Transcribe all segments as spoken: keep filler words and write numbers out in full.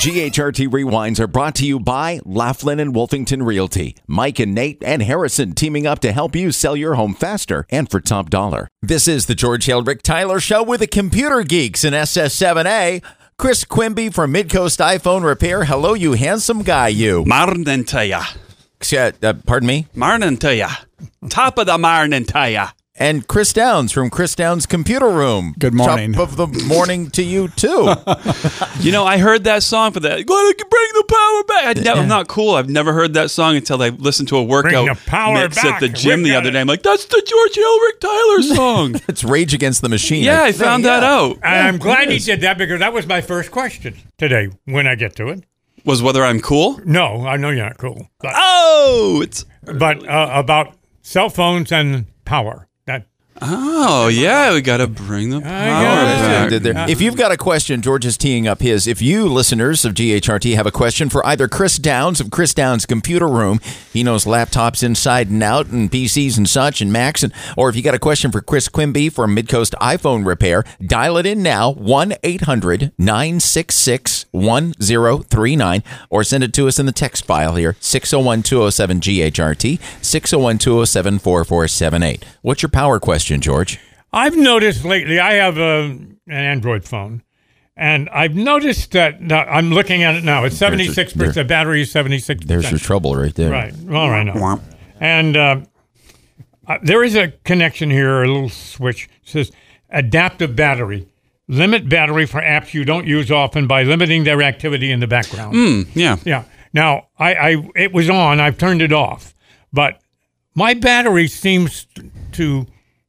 G H R T Rewinds are brought to you by Laughlin and Wolfington Realty. Mike and Nate and Harrison teaming up to help you sell your home faster and for top dollar. This is the George Hill Rick Tyler Show with the computer geeks in S S seven A. Chris Quimby from Midcoast iPhone Repair. Hello, you handsome guy, you. Morning to ya. Uh, uh, pardon me? Morning to ya. Top of the morning to ya. And Chris Downs from Chris Downs Computer Room. Good morning. Top of the morning to you, too. You know, I heard that song for that. Gotta bring the power back. I never, I'm not cool. I've never heard that song until I listened to a workout Bring the power mix back. at the gym We the got other it. day. I'm like, that's the George Hill Rick Tyler song. It's Rage Against the Machine. Yeah, I found that out. And I'm glad he did that because that was my first question today when I get to it. Was whether I'm cool? No, I know you're not cool. But, Oh, it's but uh, about cell phones and power. That oh yeah, we gotta bring the power got it. back. If you've got a question, George is teeing up his. If you, listeners of G H R T, have a question for either Chris Downs of Chris Downs Computer Room, he knows laptops inside and out and P Cs and such and Macs, and or if you got a question for Chris Quimby from Midcoast iPhone Repair, dial it in now, one eight hundred nine six six one zero three nine, or send it to us in the text file here, six oh one two oh seven G H R T, six oh one two oh seven four four seven eight. What's your power question, George? I've noticed lately, I have a, an Android phone, and I've noticed that now, I'm looking at it now. It's seventy-six percent. The battery is seventy-six percent. There's your trouble right there. Right. All right. No. And uh, uh, there is a connection here, a little switch. It says adaptive battery. Limit battery for apps you don't use often by limiting their activity in the background. Mm, yeah. Yeah. Now, I, I it was on. I've turned it off. But my battery seems to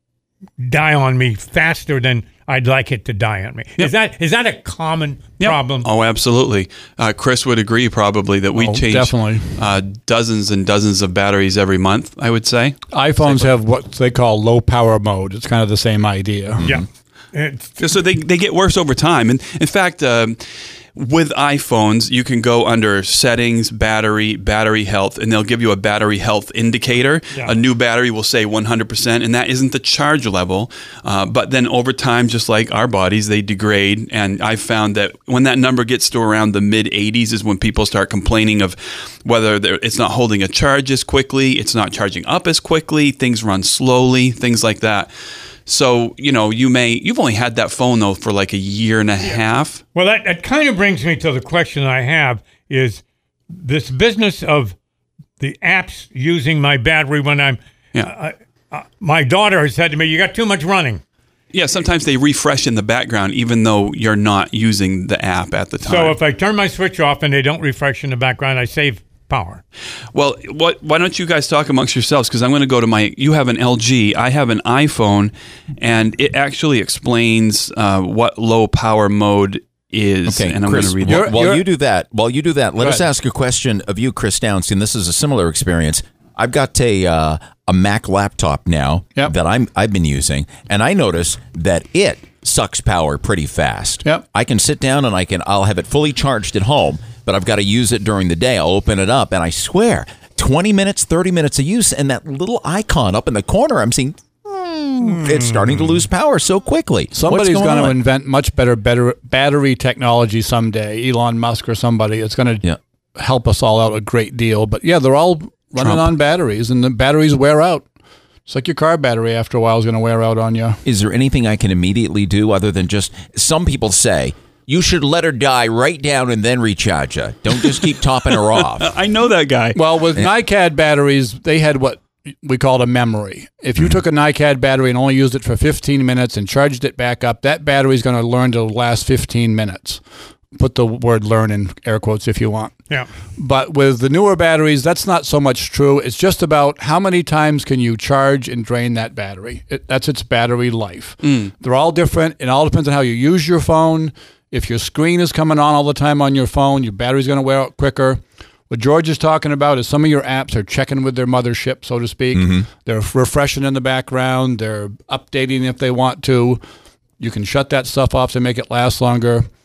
die on me faster than I'd like it to die on me. Yep. Is that is that a common Yep. problem? Oh, absolutely. Uh, Chris would agree probably that we Oh, change definitely. Uh, dozens and dozens of batteries every month, I would say. iPhones have what they call low power mode. It's kind of the same idea. Yeah. It's, So they, they get worse over time. And in fact, um, with iPhones, you can go under settings, battery, battery health, and they'll give you a battery health indicator. Yeah. A new battery will say one hundred percent, and that isn't the charge level. Uh, but then over time, just like our bodies, they degrade. And I've found that when that number gets to around the mid eighties is when people start complaining of whether they're- it's not holding a charge as quickly, it's not charging up as quickly, things run slowly, things like that. So, you know, you may, you've only had that phone though for like a year and a half. well, that, that kind of brings me to the question I have is this business of the apps using my battery when I'm, Yeah. uh, uh, my daughter has said to me, you got too much running. Yeah, sometimes they refresh in the background even though you're not using the app at the time. So if I turn my switch off and they don't refresh in the background, I save power. Well, what? Why don't you guys talk amongst yourselves? Because I'm going to go to my. You have an L G. I have an iPhone, and it actually explains uh, what low power mode is. Okay, and I'm Chris, going to read while, it. while you're- you do that, while you do that, let Go us ahead. ask a question of you, Chris Downs, and this is a similar experience. I've got a uh, a Mac laptop now Yep. that I'm I've been using, and I notice that it sucks power pretty fast. Yep. I can sit down and I can I'll have it fully charged at home, but I've got to use it during the day. I'll open it up, and I swear, twenty minutes, thirty minutes of use, and that little icon up in the corner, I'm seeing. hmm, It's starting to lose power so quickly. Somebody's What's going going to on? invent much better, better battery technology someday. Elon Musk or somebody. It's going to Yeah. help us all out a great deal. But yeah, they're all running Trump. on batteries, and the batteries wear out. It's like your car battery after a while is going to wear out on you. Is there anything I can immediately do other than just, some people say, you should let her die right down and then recharge her. Don't just keep topping her off. I know that guy. Well, with NiCad batteries, they had what we called a memory. If you took a NiCad battery and only used it for fifteen minutes and charged it back up, that battery is going to learn to last fifteen minutes. Put the word learn in air quotes if you want. Yeah. But with the newer batteries, that's not so much true. It's just about how many times can you charge and drain that battery. It, that's its battery life. They're all different. It all depends on how you use your phone. If your screen is coming on all the time on your phone, your battery's going to wear out quicker. What George is talking about is some of your apps are checking with their mothership, so to speak. They're refreshing in the background. They're updating if they want to. You can shut that stuff off to make it last longer.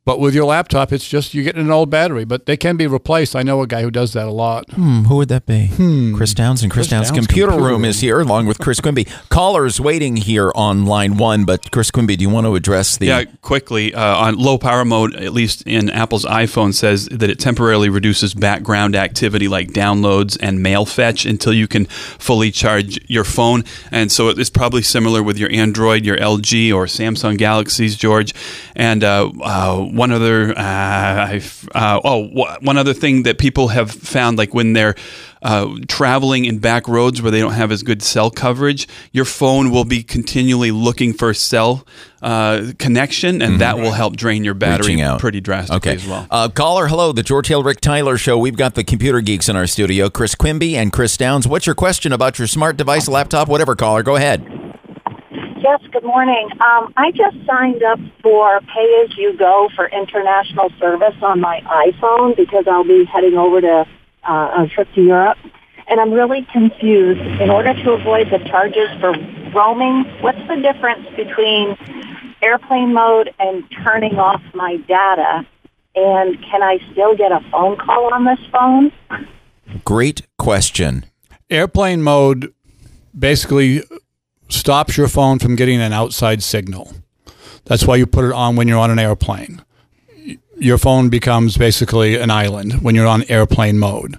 But with your laptop, it's just you're getting an old battery, but they can be replaced. I know a guy who does that a lot. Hmm, who would that be? Hmm. Chris Downs and Chris, Chris Downs, Downs Computer, Computer Room, Room is here along with Chris Quimby. Callers waiting here on line one, but Chris Quimby, do you want to address the... Yeah, quickly. Uh, on low power mode, at least in Apple's iPhone, says that it temporarily reduces background activity like downloads and mail fetch until you can fully charge your phone. And so it's probably similar with your Android, your L G, or Samsung Galaxies, George. And uh, uh, one other... Uh, I've Uh, oh, one other thing that people have found, like when they're uh, traveling in back roads where they don't have as good cell coverage, your phone will be continually looking for cell uh, connection, and mm-hmm. that will help drain your battery pretty drastically okay. as well. Uh, caller, hello, the George Hill Rick Tyler Show. We've got the computer geeks in our studio, Chris Quimby and Chris Downs. What's your question about your smart device, laptop, whatever, caller? Go ahead. Yes, good morning. Um, I just signed up for pay-as-you-go for international service on my iPhone because I'll be heading over to uh, a trip to Europe. And I'm really confused. In order to avoid the charges for roaming, what's the difference between airplane mode and turning off my data? And can I still get a phone call on this phone? Great question. Airplane mode basically stops your phone from getting an outside signal. That's why you put it on when you're on an airplane. Your phone becomes basically an island when you're on airplane mode.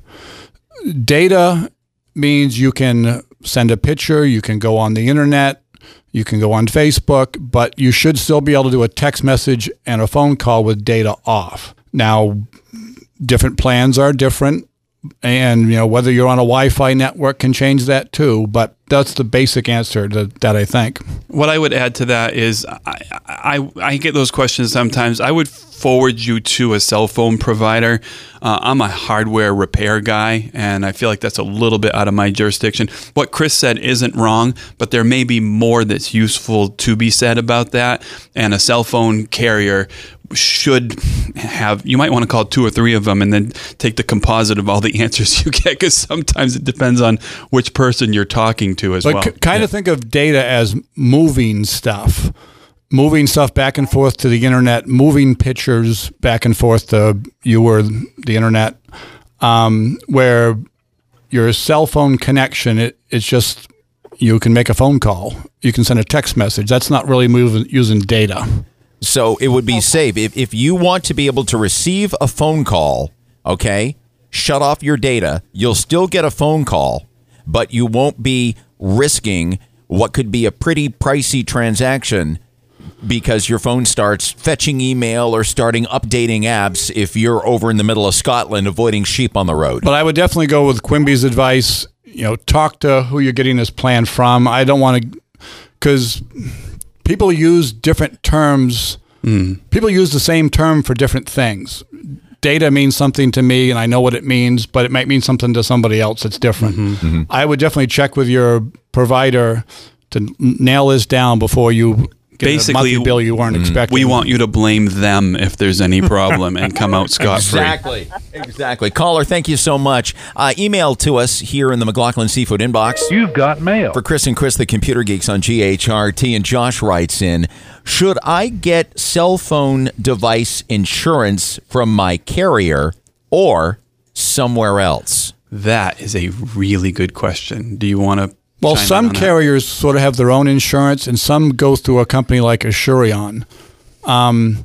Data means you can send a picture, you can go on the internet, you can go on Facebook, but you should still be able to do a text message and a phone call with data off. Now, different plans are different. And, you know, whether you're on a Wi-Fi network can change that too, but that's the basic answer to, that I think. What I would add to that is I, I, I get those questions sometimes. I would forward you to a cell phone provider. Uh, I'm a hardware repair guy, and I feel like that's a little bit out of my jurisdiction. What Chris said isn't wrong, but there may be more that's useful to be said about that, and a cell phone carrier should have, you might want to call two or three of them and then take the composite of all the answers you get, because sometimes it depends on which person you're talking to as but well. C- kind of think of data as moving stuff, moving stuff back and forth to the internet, moving pictures back and forth to you or the internet, um, where your cell phone connection, it, it's just, you can make a phone call. You can send a text message. That's not really moving, using data. So it would be safe. If, if you want to be able to receive a phone call, okay, shut off your data. You'll still get a phone call, but you won't be risking what could be a pretty pricey transaction because your phone starts fetching email or starting updating apps if you're over in the middle of Scotland avoiding sheep on the road. But I would definitely go with Quimby's advice. You know, talk to who you're getting this plan from. I don't want to, because people use different terms. Mm. People use the same term for different things. Data means something to me, and I know what it means, but it might mean something to somebody else that's different. Mm-hmm. Mm-hmm. I would definitely check with your provider to nail this down before you get Basically, a monthly bill you weren't mm-hmm. expecting. We want you to blame them if there's any problem and come out scot-free. Exactly. Exactly. Caller, thank you so much. Uh, email to us here in the McLaughlin Seafood inbox. You've got mail. For Chris and Chris, the computer geeks on G H R T, and Josh writes in, should I get cell phone device insurance from my carrier or somewhere else? That is a really good question. Do you want to Well, some carriers that? sort of have their own insurance, and some go through a company like Assurion. Um,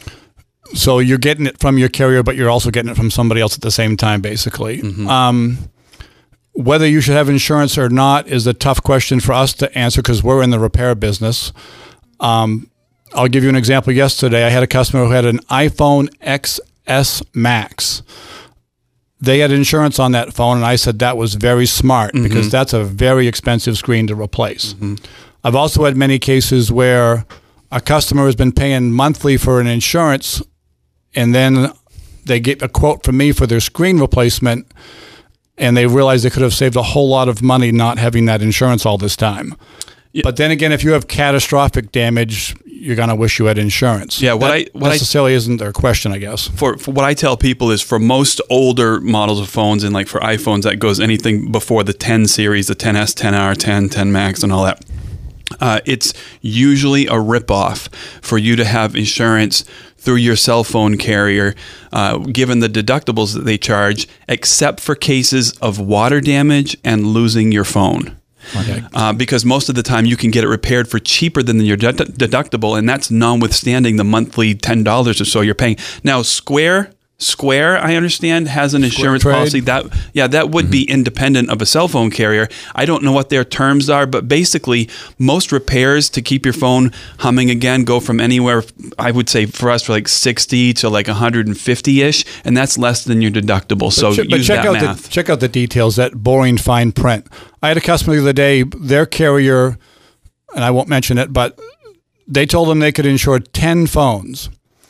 so you're getting it from your carrier, but you're also getting it from somebody else at the same time, basically. Mm-hmm. Um, whether you should have insurance or not is a tough question for us to answer because we're in the repair business. Um, I'll give you an example. Yesterday, I had a customer who had an iPhone X S Max. They had insurance on that phone, and I said that was very smart mm-hmm. because that's a very expensive screen to replace. Mm-hmm. I've also had many cases where a customer has been paying monthly for an insurance, and then they get a quote from me for their screen replacement, and they realize they could have saved a whole lot of money not having that insurance all this time. Yeah. But then again, if you have catastrophic damage, you're going to wish you had insurance. Yeah, what that I what necessarily I, isn't their question, I guess. For, for what I tell people is for most older models of phones, and like for iPhones, that goes anything before the ten series, the ten S, ten R, ten, ten Max, and all that. Uh, it's usually a ripoff for you to have insurance through your cell phone carrier, uh, given the deductibles that they charge, except for cases of water damage and losing your phone. Okay. Uh, because most of the time you can get it repaired for cheaper than your de- deductible, and that's notwithstanding the monthly ten dollars or so you're paying. Now, Square... Square, I understand, has an insurance Trade. policy that, yeah, that would mm-hmm. be independent of a cell phone carrier. I don't know what their terms are, but basically, most repairs to keep your phone humming again go from anywhere, I would say, for us, for like sixty to like one hundred fifty ish, and that's less than your deductible. So but, ch- but use check that out math. The, check out the details, that boring fine print. I had a customer the other day, their carrier, and I won't mention it, but they told them they could insure ten phones.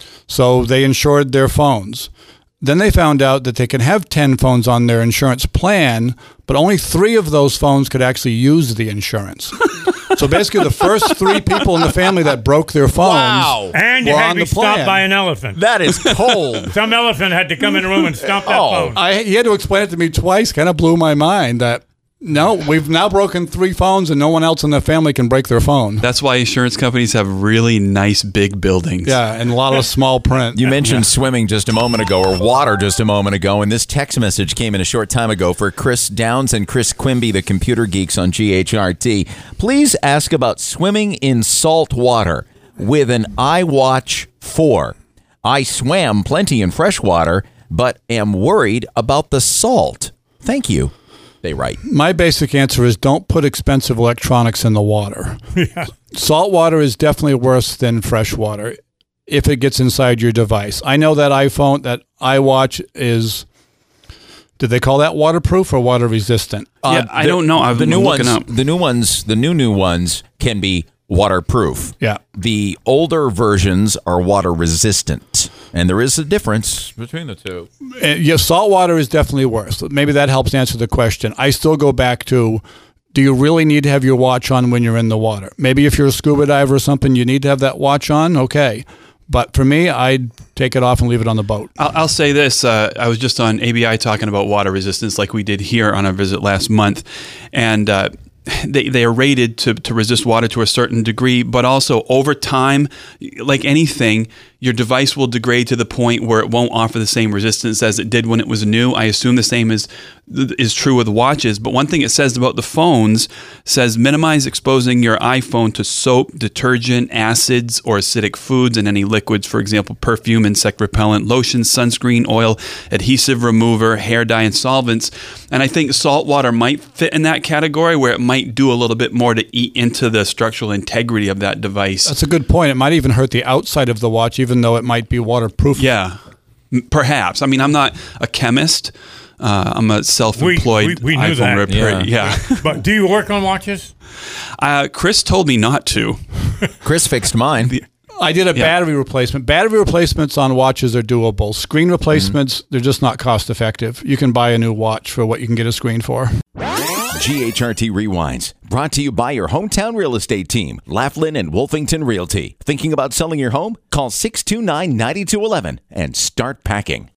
So they insured their phones. Then they found out that they can have ten phones on their insurance plan, but only three of those phones could actually use the insurance. So basically the first three people in the family that broke their phones Wow. And you were had on to be the plan. stopped by an elephant. That is cold. Some elephant had to come in the room and stomp that Oh, phone. I, he had to explain it to me twice. Kind of blew my mind that, no, we've now broken three phones and no one else in the family can break their phone. That's why insurance companies have really nice big buildings. Yeah, and a lot of small print. You mentioned swimming just a moment ago, or water just a moment ago, and this text message came in a short time ago for Chris Downs and Chris Quimby, the computer geeks on G H R T. Please ask about swimming in salt water with an iWatch four. I swam plenty in fresh water, but am worried about the salt. Thank you. They write. My basic answer is don't put expensive electronics in the water. Yeah. Salt water is definitely worse than fresh water if it gets inside your device. I know that iPhone, that iWatch is, did they call that waterproof or water resistant? Yeah, I don't know. I've the been new looking ones, up. The new ones, the new new ones can be waterproof. Yeah. The older versions are water resistant, and there is a difference between the two. Uh, yeah, salt water is definitely worse. Maybe that helps answer the question. I still go back to, do you really need to have your watch on when you're in the water? Maybe if you're a scuba diver or something, you need to have that watch on. Okay. But for me, I'd take it off and leave it on the boat. I'll, I'll say this. Uh, I was just on A B I talking about water resistance like we did here on our visit last month. And uh, they, they are rated to, to resist water to a certain degree, but also over time, like anything, your device will degrade to the point where it won't offer the same resistance as it did when it was new. I assume the same is is true with watches. But one thing it says about the phones says minimize exposing your iPhone to soap, detergent, acids, or acidic foods and any liquids, for example, perfume, insect repellent, lotion, sunscreen, oil, adhesive remover, hair dye, and solvents. And I think salt water might fit in that category where it might do a little bit more to eat into the structural integrity of that device. That's a good point. It might even hurt the outside of the watch, even though it might be waterproof. Yeah, m- perhaps. I mean, I'm not a chemist. Uh, I'm a self-employed We- we- we knew iPhone that. repair. Yeah. But do you work on watches? uh, Chris told me not to. Chris fixed mine. I did a Yeah. battery replacement. Battery replacements on watches are doable. Screen replacements, mm-hmm. they're just not cost effective. You can buy a new watch for what you can get a screen for. G H R T Rewinds, brought to you by your hometown real estate team, Laughlin and Wolfington Realty. Thinking about selling your home? Call six two nine, nine two one one and start packing.